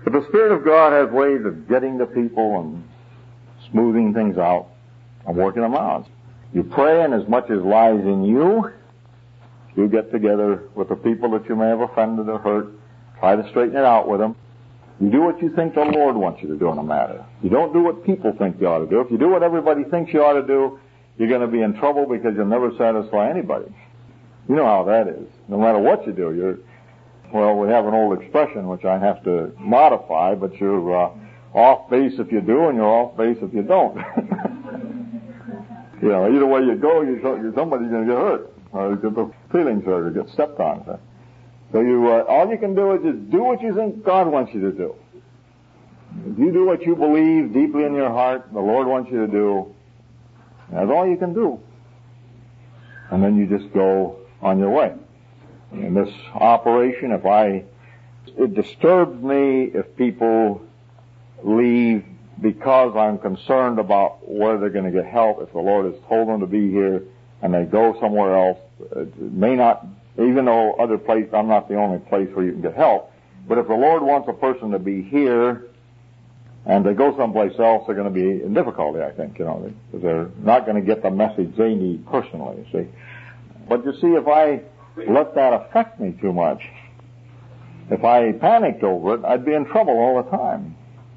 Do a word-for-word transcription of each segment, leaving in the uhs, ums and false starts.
But the Spirit of God has ways of getting to people and smoothing things out and working them out. You pray, and as much as lies in you, you get together with the people that you may have offended or hurt, try to straighten it out with them. You do what you think the Lord wants you to do in a matter. You don't do what people think you ought to do. If you do what everybody thinks you ought to do, you're going to be in trouble because you'll never satisfy anybody. You know how that is. No matter what you do, you're, well, we have an old expression which I have to modify, but you're uh, off base if you do and you're off base if you don't. You know, either way you go, you, somebody's going to get hurt. Or get the feelings hurt or get stepped on. So, so you, uh, all you can do is just do what you think God wants you to do. If you do what you believe deeply in your heart the Lord wants you to do, that's all you can do. And then you just go on your way. In this operation, if I, it disturbs me if people leave because I'm concerned about where they're going to get help. If the Lord has told them to be here and they go somewhere else, it may not, even though other place, I'm not the only place where you can get help, but if the Lord wants a person to be here and they go someplace else, they're going to be in difficulty, I think, you know, because they're not going to get the message they need personally, you see. But you see, if I let that affect me too much, if I panicked over it, I'd be in trouble all the time.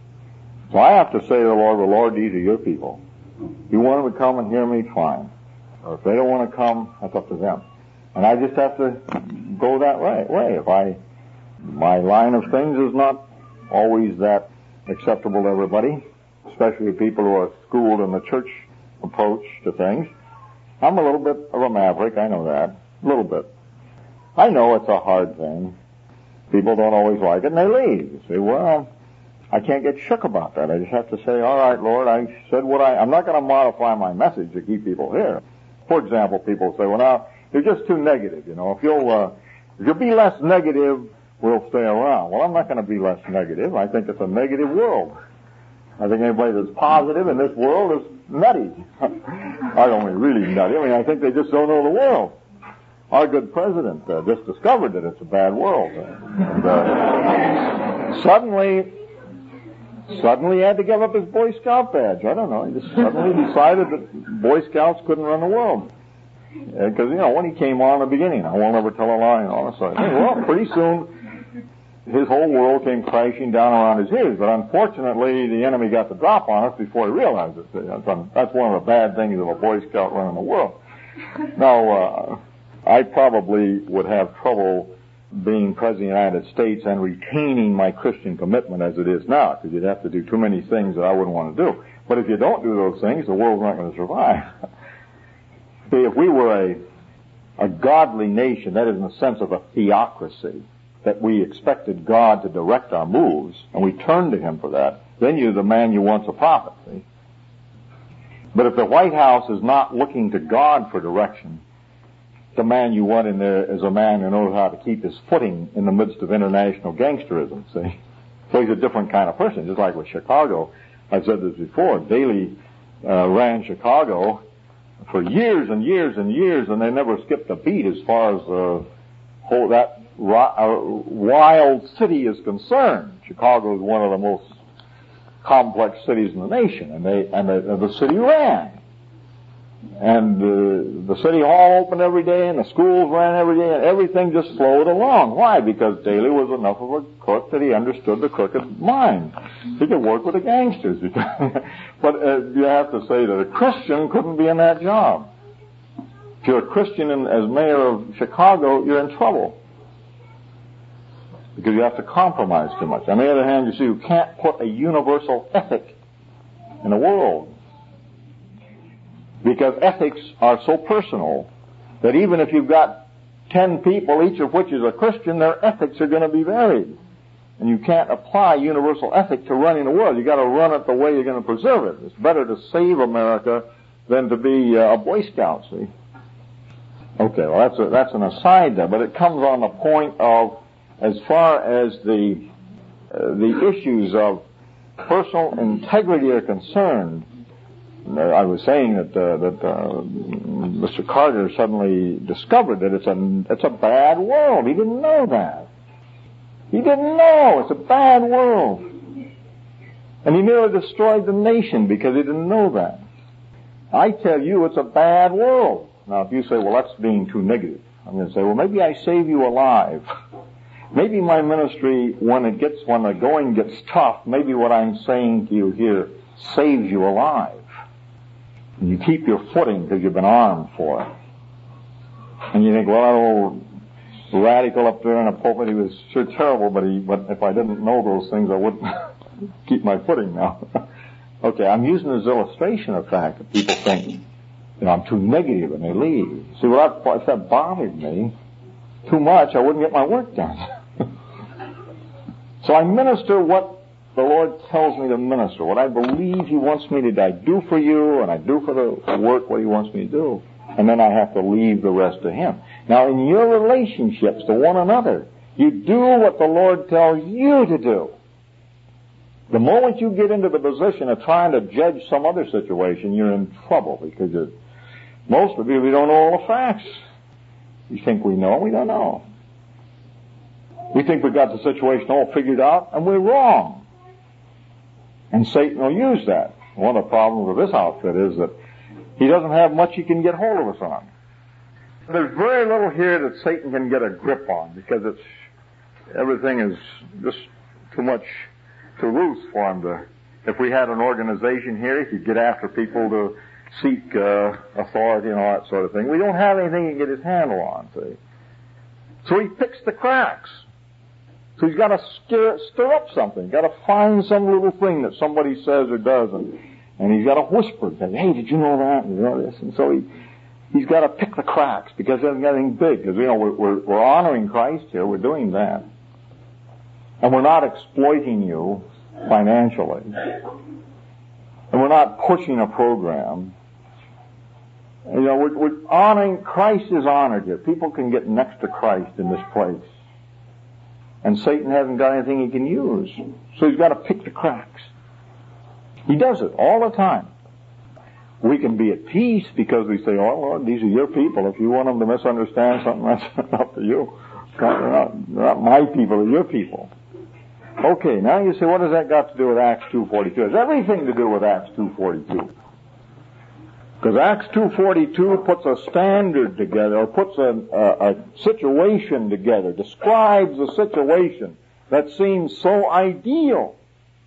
So I have to say to the Lord, well, Lord, these are your people. If you want them to come and hear me, fine. Or if they don't want to come, that's up to them. And I just have to go that way. way. If I, my line of things is not always that acceptable to everybody, especially people who are schooled in the church approach to things. I'm a little bit of a maverick, I know that. A little bit. I know it's a hard thing. People don't always like it, and they leave. You say, well, I can't get shook about that. I just have to say, all right, Lord, I said what I... I'm not going to modify my message to keep people here. For example, people say, well, now, you're just too negative, you know. If you'll, uh, if you'll be less negative, we'll stay around. Well, I'm not going to be less negative. I think it's a negative world. I think anybody that's positive in this world is nutty. I don't mean really nutty. I mean, I think they just don't know the world. Our good president uh, just discovered that it's a bad world. And, uh, suddenly, suddenly he had to give up his Boy Scout badge. I don't know. He just suddenly decided that Boy Scouts couldn't run the world. Because, you know, when he came on in the beginning, I won't ever tell a lie and all that sort of thing. Well, pretty soon, his whole world came crashing down around his ears. But unfortunately, the enemy got the drop on us before he realized it. That's one of the bad things of a Boy Scout running the world. Now, uh, I probably would have trouble being President of the United States and retaining my Christian commitment as it is now, because you'd have to do too many things that I wouldn't want to do. But if you don't do those things, the world's not going to survive. See, if we were a, a godly nation, that is in the sense of a theocracy, that we expected God to direct our moves, and we turned to Him for that, then you're the man you want's a prophet, see? But if the White House is not looking to God for direction, the man you want in there is a man who knows how to keep his footing in the midst of international gangsterism, see? So he's a different kind of person, just like with Chicago. I've said this before. Daley uh, ran Chicago for years and years and years, and they never skipped a beat as far as uh, whole, that ro- uh, wild city is concerned. Chicago is one of the most complex cities in the nation, and they and the, and the city ran. And uh, the city hall opened every day, and the schools ran every day, and everything just flowed along. Why? Because Daley was enough of a crook that he understood the crooked mind. He could work with the gangsters. But uh, you have to say that a Christian couldn't be in that job. If you're a Christian in, as mayor of Chicago, you're in trouble. Because you have to compromise too much. On the other hand, you see, you can't put a universal ethic in the world. Because ethics are so personal that even if you've got ten people, each of which is a Christian, their ethics are going to be varied. And you can't apply universal ethic to running the world. You've got to run it the way you're going to preserve it. It's better to save America than to be uh, a Boy Scout, see? Okay, well, that's, a, that's an aside there, but it comes on the point of, as far as the, uh, the issues of personal integrity are concerned, I was saying that uh, that uh, Mister Carter suddenly discovered that it's a it's a bad world. He didn't know that. He didn't know. It's a bad world. And he nearly destroyed the nation because he didn't know that. I tell you, it's a bad world. Now, if you say, well, that's being too negative, I'm going to say, well, maybe I save you alive. Maybe my ministry, when it gets, when the going gets tough, maybe what I'm saying to you here saves you alive. And you keep your footing because you've been armed for it. And you think, well, that old radical up there in the pulpit, he was sure terrible, but he, but if I didn't know those things, I wouldn't keep my footing now. Okay, I'm using this illustration of the fact that people think, you know, I'm too negative and they leave. See, well, that, if that bothered me too much, I wouldn't get my work done. So I minister what the Lord tells me to minister, what I believe He wants me to do. I do for you, and I do for the work what He wants me to do. And then I have to leave the rest to Him. Now, in your relationships to one another, you do what the Lord tells you to do. The moment you get into the position of trying to judge some other situation, you're in trouble, because you're, most of you, we don't know all the facts. You think we know, we don't know. We think we've got the situation all figured out, and we're wrong. And Satan will use that. One of the problems with this outfit is that he doesn't have much he can get hold of us on. There's very little here that Satan can get a grip on, because it's, everything is just too much too loose for him to. If we had an organization here, he could get after people to seek uh, authority and all that sort of thing. We don't have anything he can get his handle on, see. So he picks the cracks. So he's got to stir, stir up something. Got to find some little thing that somebody says or does, and, and he's got to whisper, hey, did you know that? And you know this. And so he he's got to pick the cracks, because he hasn't got anything big. Because, you know, we're, we're, we're honoring Christ here. We're doing that. And we're not exploiting you financially. And we're not pushing a program. You know, we're, we're honoring, Christ is honored here. People can get next to Christ in this place. And Satan hasn't got anything he can use. So he's got to pick the cracks. He does it all the time. We can be at peace because we say, oh, Lord, these are your people. If you want them to misunderstand something, that's up to you. They're not, they're not my people, they're your people. Okay, now you say, what has that got to do with Acts two forty-two? It has everything to do with Acts two forty-two. Because Acts two forty-two puts a standard together, or puts a, a, a situation together, describes a situation that seems so ideal.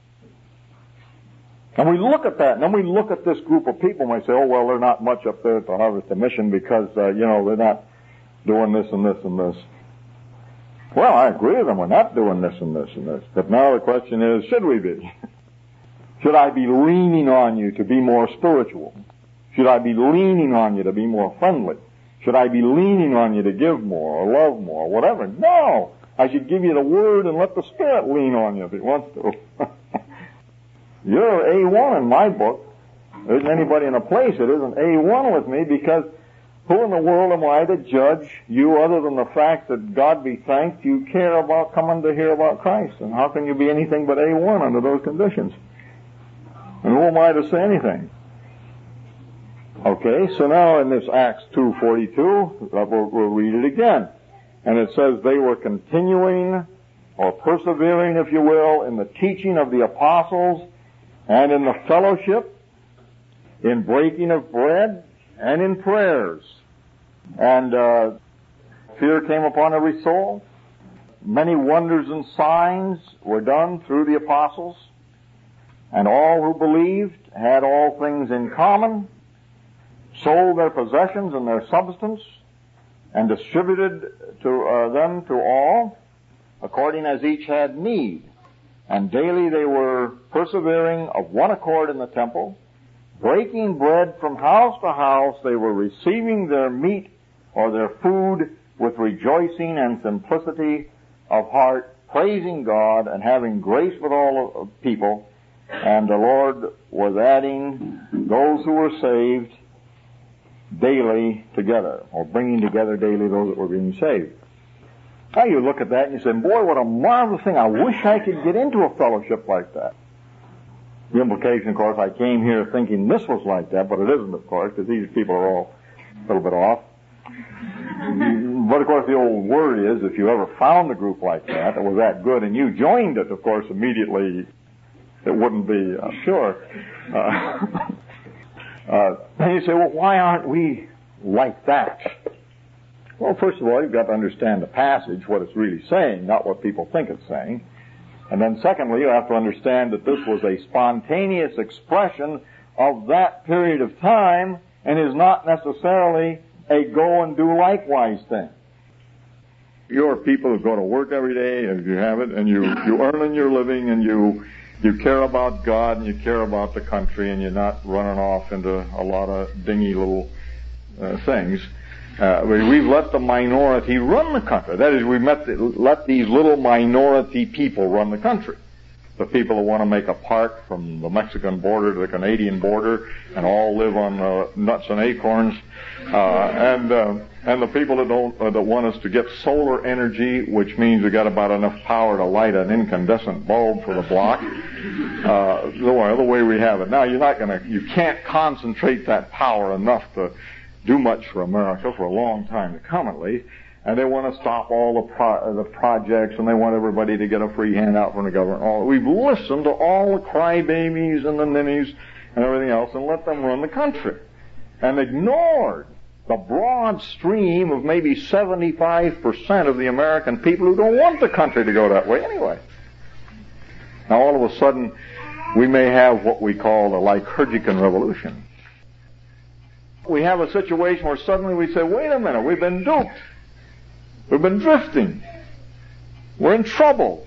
And we look at that, and then we look at this group of people, and we say, oh, well, they're not much up there at the Harvest of Mission because, uh, you know, they're not doing this and this and this. Well, I agree with them. We're not doing this and this and this. But now the question is, should we be? Should I be leaning on you to be more spiritual? Should I be leaning on you to be more friendly? Should I be leaning on you to give more or love more or whatever? No! I should give you the Word and let the Spirit lean on you if He wants to. You're A one in my book. There isn't anybody in a place that isn't A one with me, because who in the world am I to judge you other than the fact that, God be thanked, you care about coming to hear about Christ? And how can you be anything but A one under those conditions? And who am I to say anything? Okay, so now in this Acts two forty-two, we'll, we'll read it again. And it says they were continuing, or persevering, if you will, in the teaching of the apostles, and in the fellowship, in breaking of bread, and in prayers. And uh, fear came upon every soul. Many wonders and signs were done through the apostles. And all who believed had all things in common, sold their possessions and their substance, and distributed to uh, them to all, according as each had need. And daily they were persevering of one accord in the temple, breaking bread from house to house. They were receiving their meat or their food with rejoicing and simplicity of heart, praising God and having grace with all people. And the Lord was adding those who were saved daily together, or bringing together daily those that were being saved. Now you look at that and you say, boy, what a marvelous thing. I wish I could get into a fellowship like that. The implication, of course, I came here thinking this was like that, but it isn't, of course, because these people are all a little bit off. But, of course, the old worry is if you ever found a group like that that was that good and you joined it, of course, immediately it wouldn't be uh, sure. Uh, uh, and you say, well, why aren't we like that? Well, first of all, you've got to understand the passage, what it's really saying, not what people think it's saying. And then secondly, you have to understand that this was a spontaneous expression of that period of time and is not necessarily a go and do likewise thing. You're people who go to work every day, if you have it, and you, you earn your living, and you you care about God, and you care about the country, and you're not running off into a lot of dingy little uh, things. Uh, we've let the minority run the country. That is, we've met the, let these little minority people run the country. The people who want to make a park from the Mexican border to the Canadian border and all live on uh, nuts and acorns, uh, and uh, and the people that don't uh, that want us to get solar energy, which means we got about enough power to light an incandescent bulb for the block. Uh, the way the way we have it now, you're not gonna, you can't concentrate that power enough to do much for America for a long time to come, at least. And they want to stop all the pro- the projects, and they want everybody to get a free handout from the government. All, we've listened to all the crybabies and the ninnies and everything else and let them run the country. And ignored the broad stream of maybe seventy-five percent of the American people who don't want the country to go that way anyway. Now all of a sudden, we may have what we call the Lycurgican Revolution. We have a situation where suddenly we say, wait a minute, we've been duped. We've been drifting. We're in trouble.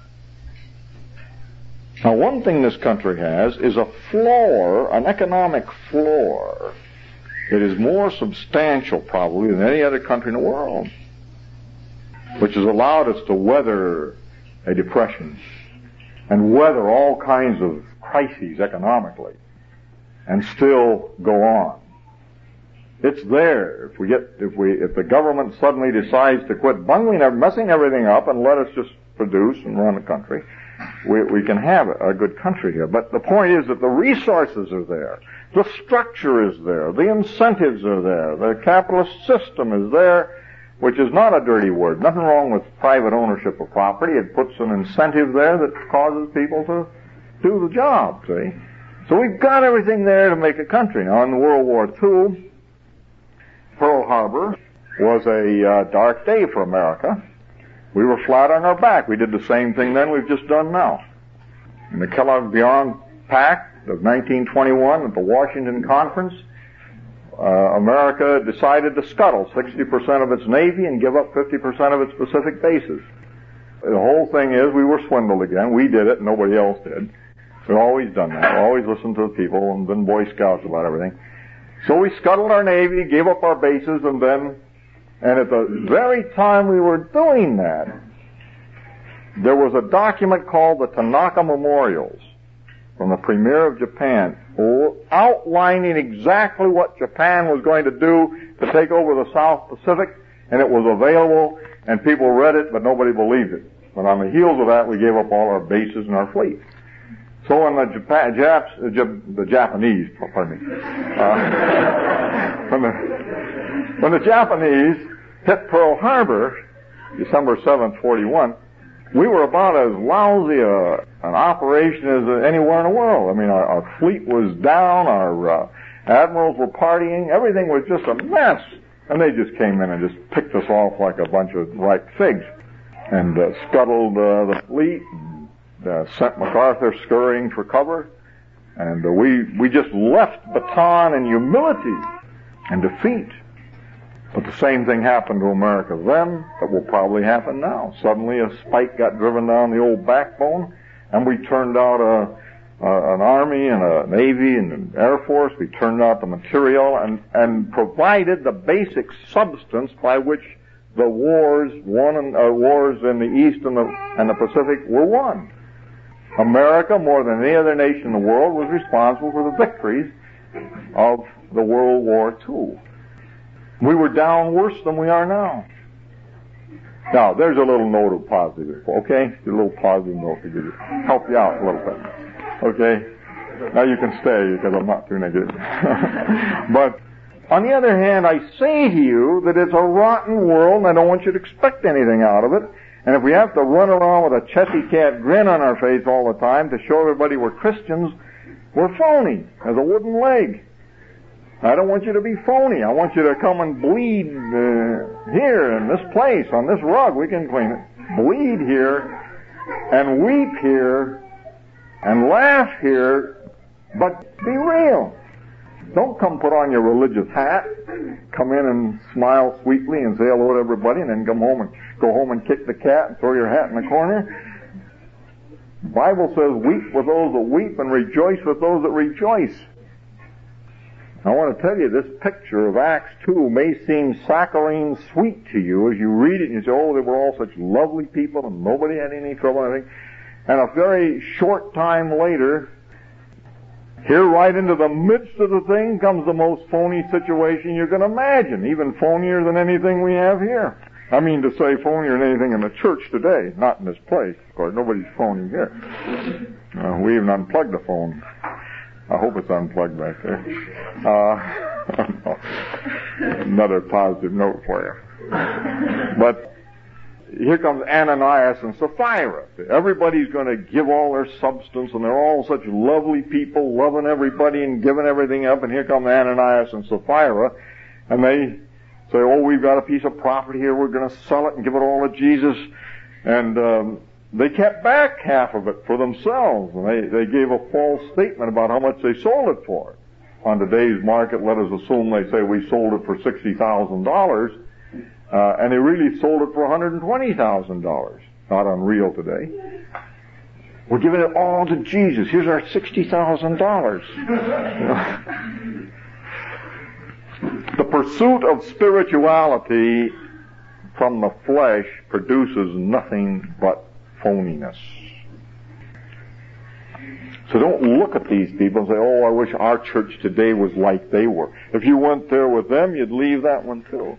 Now, one thing this country has is a floor, an economic floor, that is more substantial probably than any other country in the world, which has allowed us to weather a depression and weather all kinds of crises economically and still go on. It's there. If we get, if we, if the government suddenly decides to quit bungling, messing everything up and let us just produce and run the country, we, we can have a, a good country here. But the point is that the resources are there. The structure is there. The incentives are there. The capitalist system is there, which is not a dirty word. Nothing wrong with private ownership of property. It puts an incentive there that causes people to do the job, see? So we've got everything there to make a country. Now, in World War Two, Pearl Harbor was a uh, dark day for America. We were flat on our back. We did the same thing then we've just done now. In the Kellogg-Briand Pact of nineteen twenty-one at the Washington Conference, uh, America decided to scuttle sixty percent of its Navy and give up fifty percent of its Pacific bases. The whole thing is we were swindled again. We did it, nobody else did. We've always done that. We've always listened to the people and been Boy Scouts about everything. So we scuttled our Navy, gave up our bases, and then, and at the very time we were doing that, there was a document called the Tanaka Memorials from the Premier of Japan, outlining exactly what Japan was going to do to take over the South Pacific, and it was available, and people read it, but nobody believed it. But on the heels of that, we gave up all our bases and our fleet. So when the Japan, Japs, uh, Jap, the Japanese, pardon me, uh, when the when the Japanese hit Pearl Harbor, December seventh, forty-one, we were about as lousy a, an operation as anywhere in the world. I mean, our, our fleet was down, our uh, admirals were partying, everything was just a mess, and they just came in and just picked us off like a bunch of ripe figs, and uh, scuttled uh, the fleet. Uh, sent MacArthur scurrying for cover, and uh, we we just left Bataan in humility and defeat. But the same thing happened to America then that will probably happen now. Suddenly a spike got driven down the old backbone, and we turned out a, a an army and a navy and an air force. We turned out the material and and provided the basic substance by which the wars won and uh, wars in the East and the and the Pacific were won. America, more than any other nation in the world, was responsible for the victories of the World War Two. We were down worse than we are now. Now, there's a little note of positive, okay? A little positive note to give you, help you out a little bit, okay? Now you can stay because I'm not too negative. But On the other hand, I say to you that it's a rotten world, and I don't want you to expect anything out of it. And if we have to run around with a chessy cat grin on our face all the time to show everybody we're Christians, we're phony as a wooden leg. I don't want you to be phony. I want you to come and bleed uh, here in this place, on this rug. We can clean it. Bleed here and weep here and laugh here, but be real. Don't come put on your religious hat, come in and smile sweetly and say hello to everybody, and then come home and go home and kick the cat and throw your hat in the corner. The Bible says, weep with those that weep and rejoice with those that rejoice. I want to tell you, this picture of Acts two may seem saccharine sweet to you as you read it and you say, oh, they were all such lovely people and nobody had any trouble or anything. And a very short time later, here right into the midst of the thing comes the most phony situation you can imagine, even phonier than anything we have here. I mean to say phonier than anything in the church today, not in this place. Of course, nobody's phony here. Uh, we even unplugged the phone. I hope it's unplugged back there. Uh, another positive note for you. But here comes Ananias and Sapphira. Everybody's going to give all their substance, and they're all such lovely people, loving everybody and giving everything up. And here come Ananias and Sapphira, and they say, oh, we've got a piece of property here, we're going to sell it and give it all to Jesus. And um, they kept back half of it for themselves, and they, they gave a false statement about how much they sold it for. On today's market, let us assume they say we sold it for sixty thousand dollars. Uh, and they really sold it for one hundred twenty thousand dollars. Not unreal today. We're giving it all to Jesus. Here's our sixty thousand dollars. The pursuit of spirituality from the flesh produces nothing but phoniness. So don't look at these people and say, oh, I wish our church today was like they were. If you went there with them, you'd leave that one too.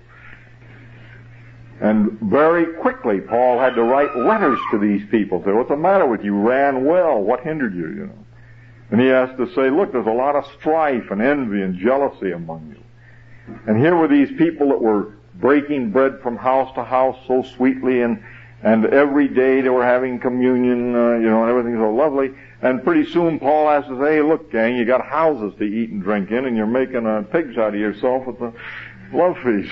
And very quickly, Paul had to write letters to these people. Say, what's the matter with you? You ran well. What hindered you, you know? And he has to say, look, there's a lot of strife and envy and jealousy among you. And here were these people that were breaking bread from house to house so sweetly, and and every day they were having communion, uh, you know, and everything's so lovely. And pretty soon Paul has to say, hey, look, gang, you got houses to eat and drink in, and you're making uh, pigs out of yourself with the love feast.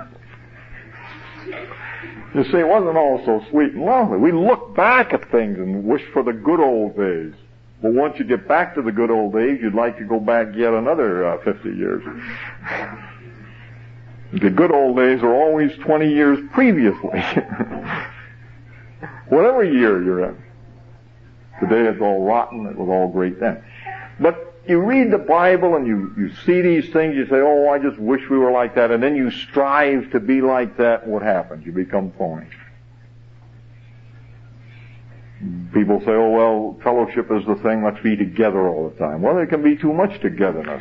You see, it wasn't all so sweet and lovely. We look back at things and wish for the good old days. But once you get back to the good old days, you'd like to go back yet another uh, fifty years. The good old days are always twenty years previously. Whatever year you're in. Today it's all rotten, it was all great then. But you read the Bible and you, you see these things, you say, oh, I just wish we were like that, and then you strive to be like that, and what happens? You become phony. People say, oh, well, fellowship is the thing, let's be together all the time. Well, there can be too much togetherness.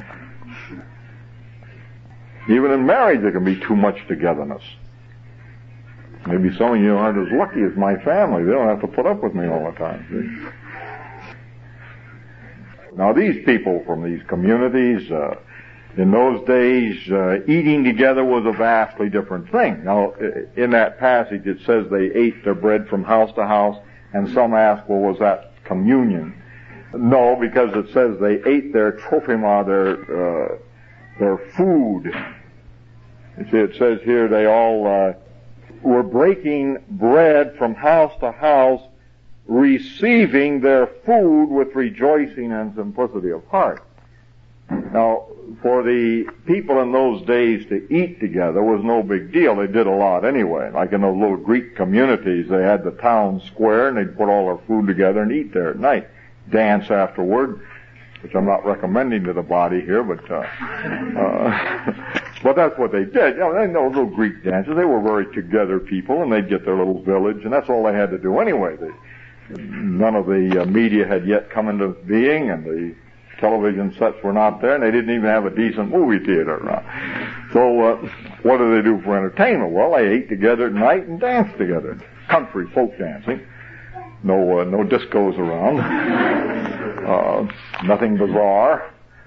Even in marriage there can be too much togetherness. Maybe some of you aren't as lucky as my family. They don't have to put up with me all the time. See? Now these people from these communities, uh, in those days, uh, eating together was a vastly different thing. Now, in that passage it says they ate their bread from house to house, and some ask, well, was that communion? No, because it says they ate their trophima, their, uh, their food. You see, it says here they all, uh, were breaking bread from house to house, receiving their food with rejoicing and simplicity of heart. Now, for the people in those days to eat together was no big deal. They did a lot anyway. Like in those little Greek communities, they had the town square, and they'd put all their food together and eat there at night. Dance afterward, which I'm not recommending to the body here, but uh, uh, but that's what they did. You know, they know little Greek dances. They were very together people, and they'd get their little village, and that's all they had to do anyway. They, none of the uh, media had yet come into being, and the television sets were not there, and they didn't even have a decent movie theater. Uh, so uh, what do they do for entertainment? Well, they ate together at night and danced together. Country folk dancing. No, uh, no discos around. Uh, nothing bizarre.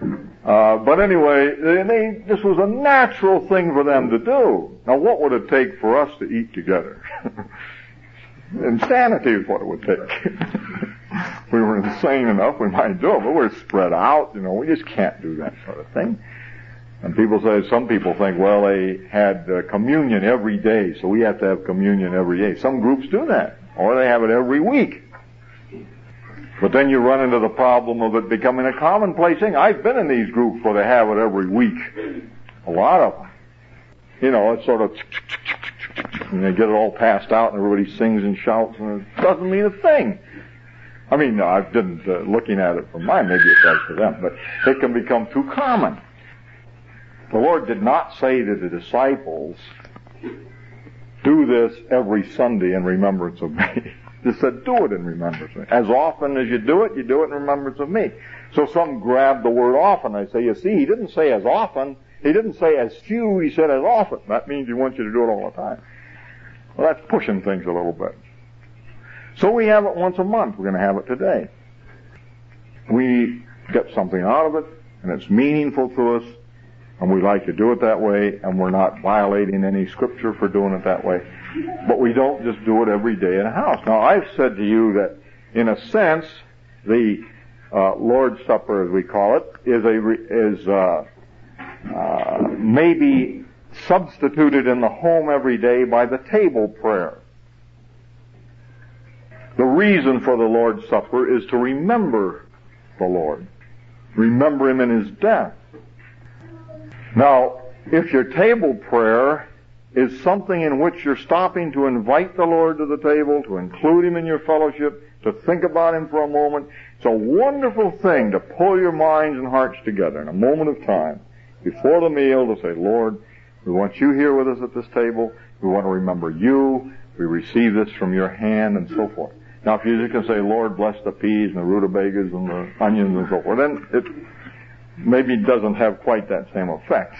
Uh, but anyway, they, they, this was a natural thing for them to do. Now, what would it take for us to eat together? Insanity is what it would take. If we were insane enough, we might do it, but we're spread out, you know, we just can't do that sort of thing. And people say, some people think, well, they had uh, communion every day, so we have to have communion every day. Some groups do that, or they have it every week. But then you run into the problem of it becoming a commonplace thing. I've been in these groups where they have it every week. A lot of them. You know, it's sort of, and they get it all passed out and everybody sings and shouts and it doesn't mean a thing. I mean, I didn't, uh, looking at it from mine, maybe it does for them, but it can become too common. The Lord did not say to the disciples, do this every Sunday in remembrance of me. He said, do it in remembrance of me. As often as you do it, you do it in remembrance of me. So some grab the word often. I say, you see, he didn't say as often. He didn't say as few. He said as often. That means he wants you to do it all the time. Well, that's pushing things a little bit. So we have it once a month. We're going to have it today. We get something out of it, and it's meaningful to us, and we like to do it that way, and we're not violating any scripture for doing it that way. But we don't just do it every day in a house. Now, I've said to you that, in a sense, the uh, Lord's Supper, as we call it, is a is uh, uh, maybe substituted in the home every day by the table prayer. The reason for the Lord's Supper is to remember the Lord, remember Him in His death. Now, if your table prayer is something in which you're stopping to invite the Lord to the table, to include Him in your fellowship, to think about Him for a moment, it's a wonderful thing to pull your minds and hearts together in a moment of time before the meal to say, Lord, we want you here with us at this table. We want to remember you. We receive this from your hand and so forth. Now, if you just can say, Lord, bless the peas and the rutabagas and the onions and so forth, then it maybe doesn't have quite that same effect.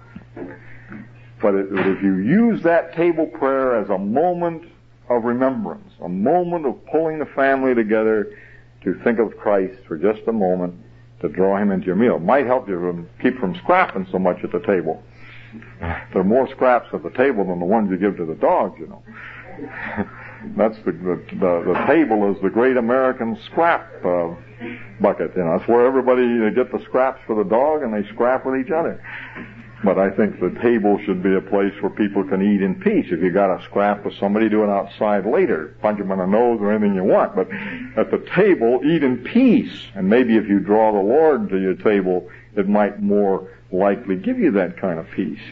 But it, if you use that table prayer as a moment of remembrance, a moment of pulling the family together to think of Christ for just a moment, to draw Him into your meal, it might help you from, keep from scrapping so much at the table. There are more scraps at the table than the ones you give to the dogs, you know. That's the, the, the, the table is the great American scrap uh, bucket, you know. That's where everybody, they get the scraps for the dog and they scrap with each other. But I think the table should be a place where people can eat in peace. If you got a scrap with somebody, do it outside later. Punch them in the nose or anything you want. But at the table, eat in peace. And maybe if you draw the Lord to your table, it might more likely give you that kind of peace.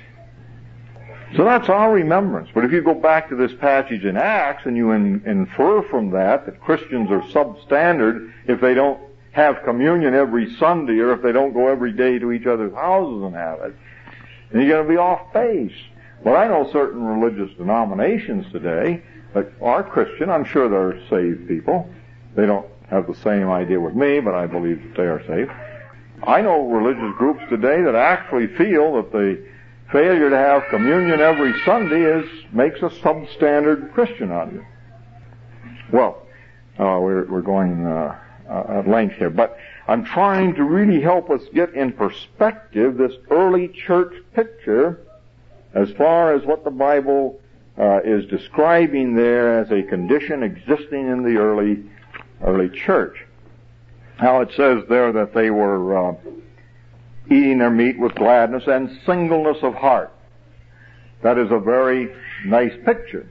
So that's our remembrance. But if you go back to this passage in Acts and you in, infer from that that Christians are substandard if they don't have communion every Sunday or if they don't go every day to each other's houses and have it, and you're going to be off base. But I know certain religious denominations today that are Christian. I'm sure they're saved people. They don't have the same idea with me, but I believe that they are saved. I know religious groups today that actually feel that the failure to have communion every Sunday is makes a substandard Christian out of you. Well, uh, we're, we're going uh, uh, at length here, but I'm trying to really help us get in perspective this early church picture as far as what the Bible uh, is describing there as a condition existing in the early early church. Now it says there that they were uh, eating their meat with gladness and singleness of heart. That is a very nice picture.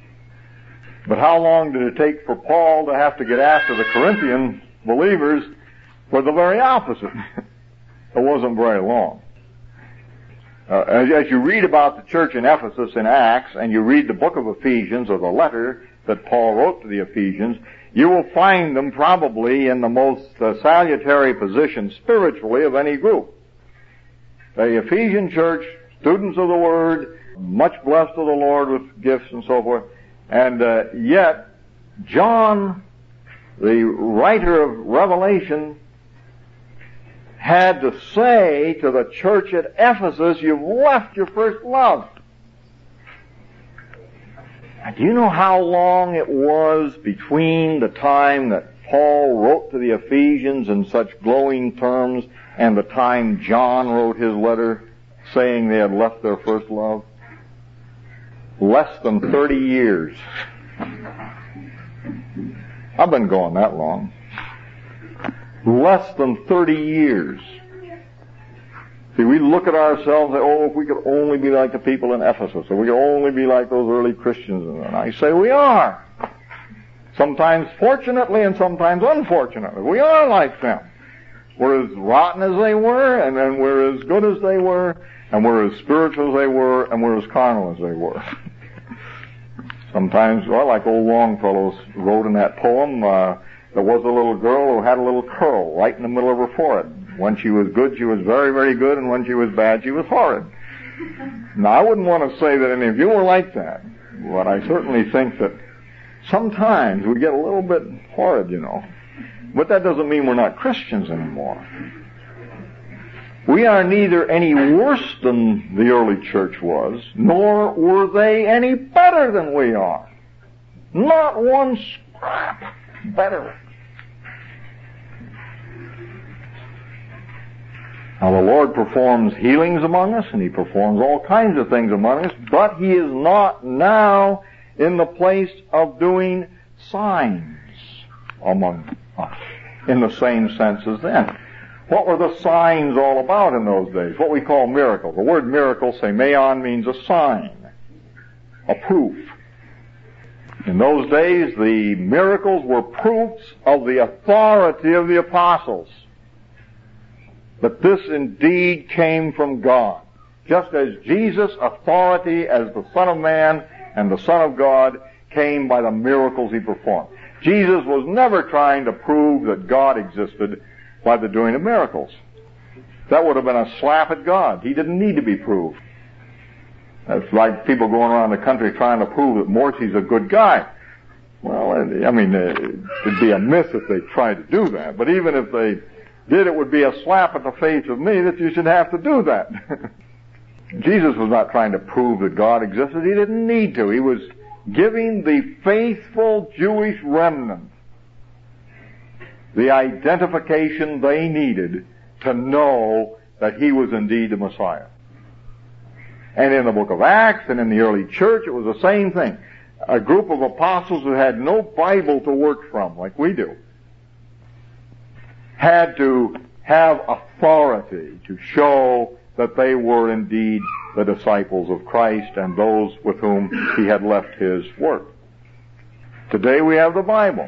But how long did it take for Paul to have to get after the Corinthian believers for the very opposite? It wasn't very long. Uh, as, as you read about the church in Ephesus in Acts, and you read the book of Ephesians, or the letter that Paul wrote to the Ephesians, you will find them probably in the most uh, salutary position spiritually of any group. The Ephesian church, students of the Word, much blessed of the Lord with gifts and so forth, and uh, yet John, the writer of Revelation, had to say to the church at Ephesus, you've left your first love. Now, do you know how long it was between the time that Paul wrote to the Ephesians in such glowing terms and the time John wrote his letter saying they had left their first love? Less than thirty years. I've been going that long. Less than thirty years. See, we look at ourselves and say, oh, if we could only be like the people in Ephesus, or we could only be like those early Christians. And I say we are. Sometimes fortunately and sometimes unfortunately. We are like them. We're as rotten as they were, and then we're as good as they were, and we're as spiritual as they were, and we're as carnal as they were. Sometimes, well, like old Longfellow wrote in that poem, uh, there was a little girl who had a little curl right in the middle of her forehead. When she was good, she was very, very good, and when she was bad, she was horrid. Now, I wouldn't want to say that any of you were like that, but I certainly think that sometimes we get a little bit horrid, you know. But that doesn't mean we're not Christians anymore. We are neither any worse than the early church was, nor were they any better than we are. Not one scrap better. Now the Lord performs healings among us, and He performs all kinds of things among us, but He is not now in the place of doing signs among us in the same sense as then. What were the signs all about in those days? What we call miracles. The word miracle, semeion, means a sign, a proof. In those days, the miracles were proofs of the authority of the apostles. That this indeed came from God. Just as Jesus' authority as the Son of Man and the Son of God came by the miracles He performed. Jesus was never trying to prove that God existed by the doing of miracles. That would have been a slap at God. He didn't need to be proved. That's like people going around the country trying to prove that Morrissey's a good guy. Well, I mean, it'd be a miss if they tried to do that. But even if they did, it would be a slap at the face of me that you should have to do that. Jesus was not trying to prove that God existed. He didn't need to. He was giving the faithful Jewish remnant the identification they needed to know that He was indeed the Messiah. And in the book of Acts and in the early church, it was the same thing. A group of apostles who had no Bible to work from, like we do, had to have authority to show that they were indeed the disciples of Christ and those with whom He had left His work. Today we have the Bible.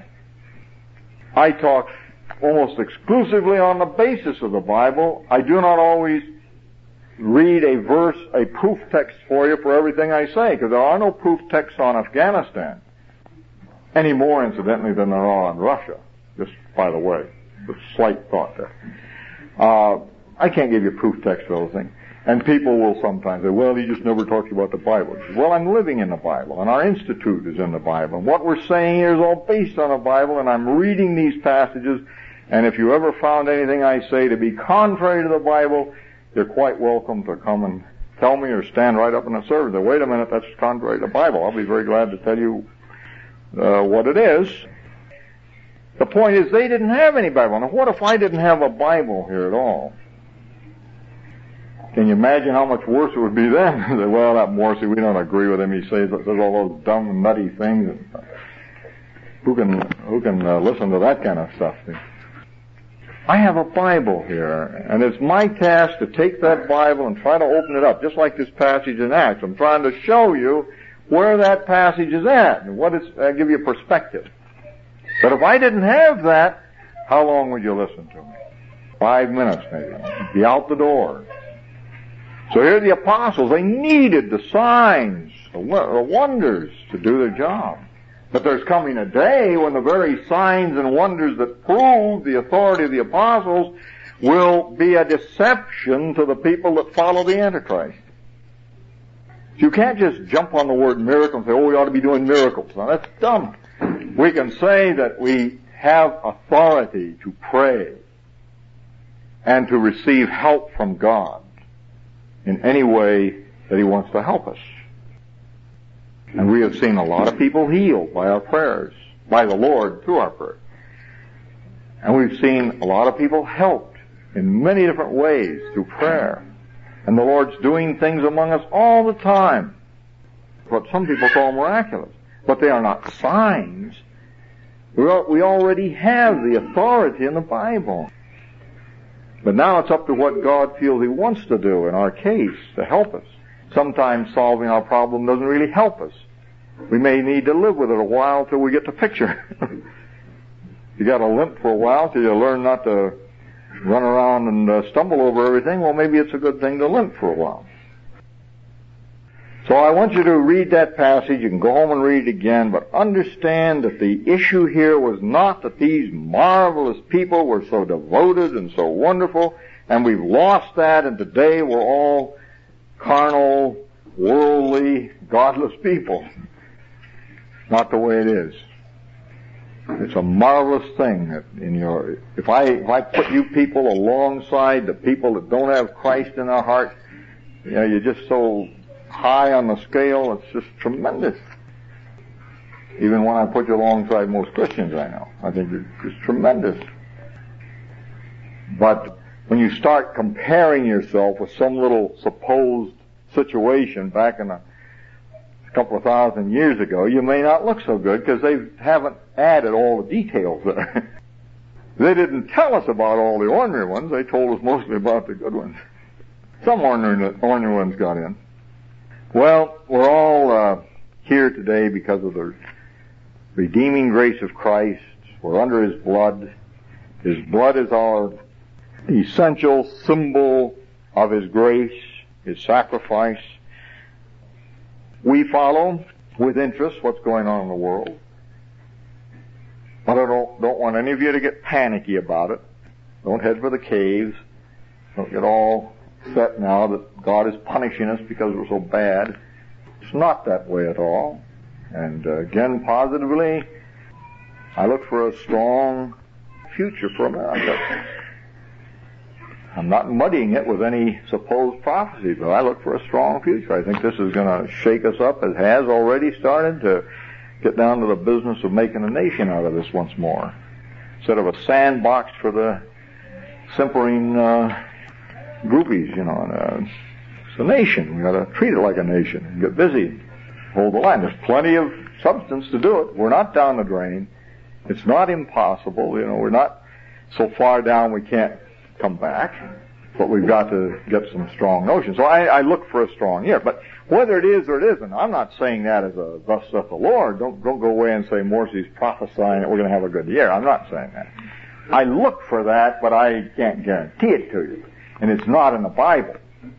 I talk almost exclusively on the basis of the Bible. I do not always read a verse, a proof text for you for everything I say, because there are no proof texts on Afghanistan, any more, incidentally, than there are on Russia, just by the way. A slight thought there. Uh, I can't give you proof text for everything. And people will sometimes say, well, he just never talks about the Bible. Well, I'm living in the Bible, and our institute is in the Bible. And what we're saying here is all based on the Bible, and I'm reading these passages, and if you ever found anything I say to be contrary to the Bible, you're quite welcome to come and tell me or stand right up in the service. Say, wait a minute, that's contrary to the Bible. I'll be very glad to tell you uh, what it is. The point is, they didn't have any Bible. Now, what if I didn't have a Bible here at all? Can you imagine how much worse it would be then? Well, that Morrissey, we don't agree with him. He says, says all those dumb, nutty things. Who can who can uh, listen to that kind of stuff? I have a Bible here, and it's my task to take that Bible and try to open it up, just like this passage in Acts. I'm trying to show you where that passage is at and what it's. I give you a perspective. But if I didn't have that, how long would you listen to me? Five minutes, maybe. Be out the door. So here the apostles, they needed the signs, the wonders to do their job. But there's coming a day when the very signs and wonders that prove the authority of the apostles will be a deception to the people that follow the Antichrist. You can't just jump on the word miracle and say, oh, we ought to be doing miracles. Now, that's dumb. We can say that we have authority to pray and to receive help from God in any way that He wants to help us. And we have seen a lot of people healed by our prayers, by the Lord through our prayers. And we've seen a lot of people helped in many different ways through prayer. And the Lord's doing things among us all the time. What some people call miraculous. But they are not signs. We already have the authority in the Bible. But now it's up to what God feels He wants to do in our case to help us. Sometimes solving our problem doesn't really help us. We may need to live with it a while till we get the picture. You got to limp for a while till you learn not to run around and uh, stumble over everything. Well, maybe it's a good thing to limp for a while. So I want you to read that passage. You can go home and read it again, but understand that the issue here was not that these marvelous people were so devoted and so wonderful, and we've lost that, and today we're all carnal, worldly, godless people. Not the way it is. It's a marvelous thing that in your, if I, if I put you people alongside the people that don't have Christ in their heart, you know, you're just so high on the scale, it's just tremendous. Even when I put you alongside most Christians I know, I think it's just tremendous. But when you start comparing yourself with some little supposed situation back in a couple of thousand years ago, you may not look so good because they haven't added all the details there. They didn't tell us about all the ordinary ones. They told us mostly about the good ones. Some ordinary, ordinary ones got in. Well, we're all uh, here today because of the redeeming grace of Christ. We're under His blood. His blood is our essential symbol of His grace, His sacrifice. We follow with interest what's going on in the world. But I don't, don't want any of you to get panicky about it. Don't head for the caves. Don't get all upset now that God is punishing us because we're so bad. It's not that way at all. And uh, again, positively, I look for a strong future for America. I'm not muddying it with any supposed prophecy, but I look for a strong future. I think this is going to shake us up. It has already started to get down to the business of making a nation out of this once more. Instead of a sandbox for the simpering uh, groupies, you know. And, uh, it's a nation. We've got to treat it like a nation and get busy. Hold the line. There's plenty of substance to do it. We're not down the drain. It's not impossible. You know, we're not so far down we can't come back. But we've got to get some strong notions. So I, I look for a strong year. But whether it is or it isn't, I'm not saying that as a thus saith the Lord. Don't, don't go away and say Morrissey's prophesying that we're going to have a good year. I'm not saying that. I look for that, but I can't guarantee it to you. And it's not in the Bible.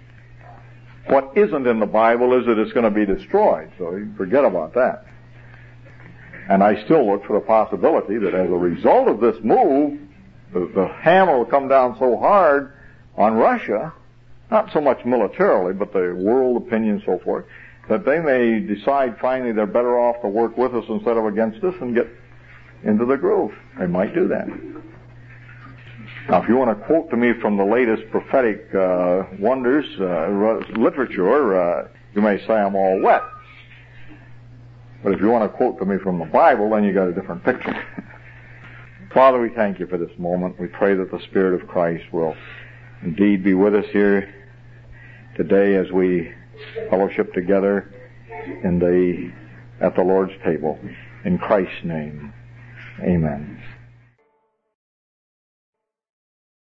What isn't in the Bible is that it's going to be destroyed. So you forget about that. And I still look for the possibility that as a result of this move, the, the hammer will come down so hard on Russia, not so much militarily, but the world opinion and so forth, that they may decide finally they're better off to work with us instead of against us and get into the groove. They might do that. Now, if you want to quote to me from the latest prophetic uh, wonders, uh, literature, uh, you may say I'm all wet. But if you want to quote to me from the Bible, then you got a different picture. Father, we thank you for this moment. We pray that the Spirit of Christ will indeed be with us here today as we fellowship together in the at the Lord's table. In Christ's name, amen.